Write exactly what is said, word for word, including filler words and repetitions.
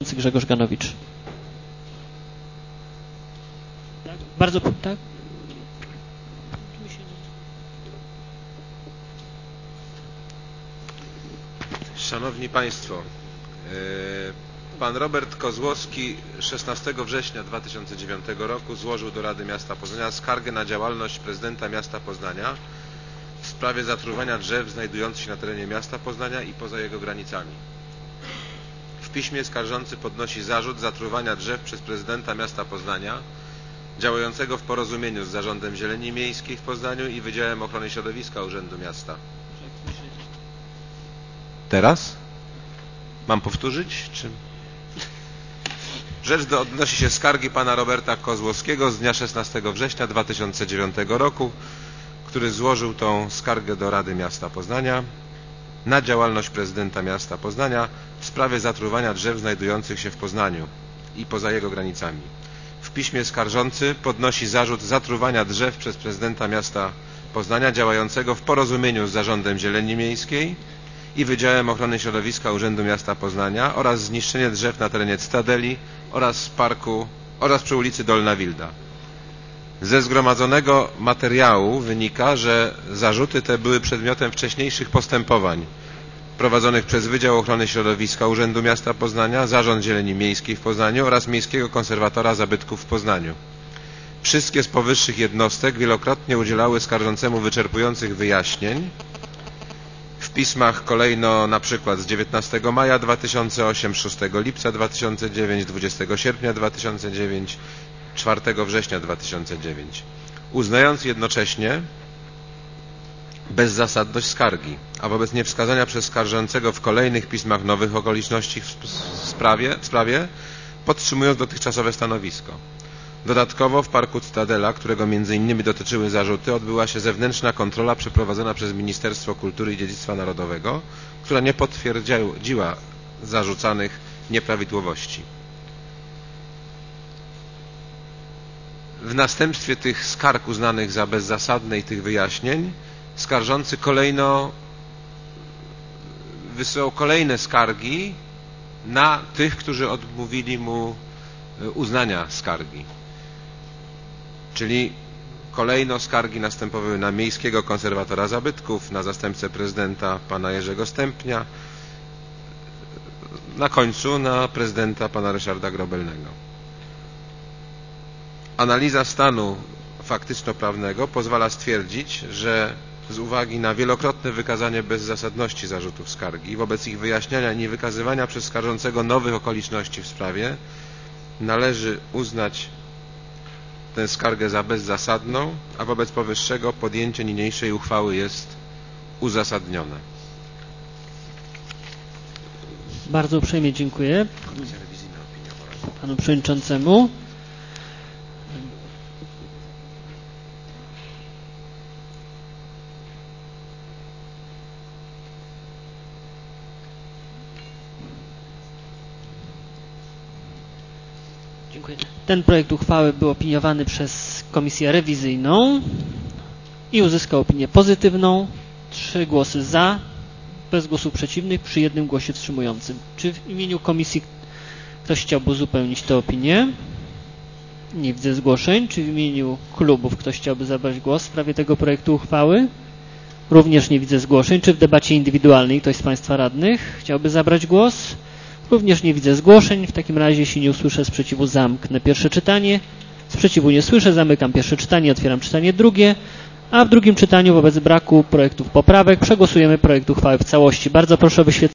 Grzegorz Ganowicz. Tak? Bardzo, tak? Szanowni Państwo, pan Robert Kozłowski szesnastego września dwa tysiące dziewiątego roku złożył do Rady Miasta Poznania skargę na działalność prezydenta miasta Poznania w sprawie zatruwania drzew znajdujących się na terenie miasta Poznania i poza jego granicami. W piśmie skarżący podnosi zarzut zatruwania drzew przez prezydenta miasta Poznania działającego w porozumieniu z Zarządem Zieleni Miejskiej w Poznaniu i Wydziałem Ochrony Środowiska Urzędu Miasta. Teraz? Mam powtórzyć? Czy... Rzecz do odnosi się skargi pana Roberta Kozłowskiego z dnia szesnastego września dwa tysiące dziewiątego roku, który złożył tą skargę do Rady Miasta Poznania na działalność prezydenta miasta Poznania w sprawie zatruwania drzew znajdujących się w Poznaniu i poza jego granicami. W piśmie skarżący podnosi zarzut zatruwania drzew przez prezydenta miasta Poznania działającego w porozumieniu z Zarządem Zieleni Miejskiej i Wydziałem Ochrony Środowiska Urzędu Miasta Poznania oraz zniszczenie drzew na terenie Cytadeli oraz parku oraz przy ulicy Dolna Wilda. Ze zgromadzonego materiału wynika, że zarzuty te były przedmiotem wcześniejszych postępowań prowadzonych przez Wydział Ochrony Środowiska Urzędu Miasta Poznania, Zarząd Zieleni Miejskiej w Poznaniu oraz Miejskiego Konserwatora Zabytków w Poznaniu. Wszystkie z powyższych jednostek wielokrotnie udzielały skarżącemu wyczerpujących wyjaśnień w pismach kolejno na przykład z dziewiętnastego maja dwa tysiące ósmego, szóstego lipca dwa tysiące dziewiątego, dwudziestego sierpnia dwa tysiące dziewiątego, czwartego września dwa tysiące dziewiątego, uznając jednocześnie bezzasadność skargi, a wobec niewskazania przez skarżącego w kolejnych pismach nowych okoliczności w sprawie, w sprawie podtrzymując dotychczasowe stanowisko. Dodatkowo w parku Cytadela, którego między innymi dotyczyły zarzuty, odbyła się zewnętrzna kontrola przeprowadzona przez Ministerstwo Kultury i Dziedzictwa Narodowego, która nie potwierdziła zarzucanych nieprawidłowości. W następstwie tych skarg uznanych za bezzasadne i tych wyjaśnień skarżący kolejno wysyłał kolejne skargi na tych, którzy odmówili mu uznania skargi. Czyli kolejno skargi następowały na Miejskiego Konserwatora Zabytków, na zastępcę prezydenta pana Jerzego Stępnia, na końcu na prezydenta pana Ryszarda Grobelnego. Analiza stanu faktyczno-prawnego pozwala stwierdzić, że z uwagi na wielokrotne wykazanie bezzasadności zarzutów skargi wobec ich wyjaśniania i niewykazywania przez skarżącego nowych okoliczności w sprawie należy uznać tę skargę za bezzasadną, a wobec powyższego podjęcie niniejszej uchwały jest uzasadnione. Bardzo uprzejmie dziękuję panu przewodniczącemu. Dziękuję. Ten projekt uchwały był opiniowany przez Komisję Rewizyjną i uzyskał opinię pozytywną. Trzy głosy za, bez głosów przeciwnych, przy jednym głosie wstrzymującym. Czy w imieniu komisji ktoś chciałby uzupełnić tę opinię? Nie widzę zgłoszeń. Czy w imieniu klubów ktoś chciałby zabrać głos w sprawie tego projektu uchwały? Również nie widzę zgłoszeń. Czy w debacie indywidualnej ktoś z Państwa radnych chciałby zabrać głos? Również nie widzę zgłoszeń. W takim razie, jeśli nie usłyszę sprzeciwu, zamknę pierwsze czytanie. Sprzeciwu nie słyszę, zamykam pierwsze czytanie, otwieram czytanie drugie. A w drugim czytaniu wobec braku projektów poprawek przegłosujemy projekt uchwały w całości. Bardzo proszę o wyświetlenie.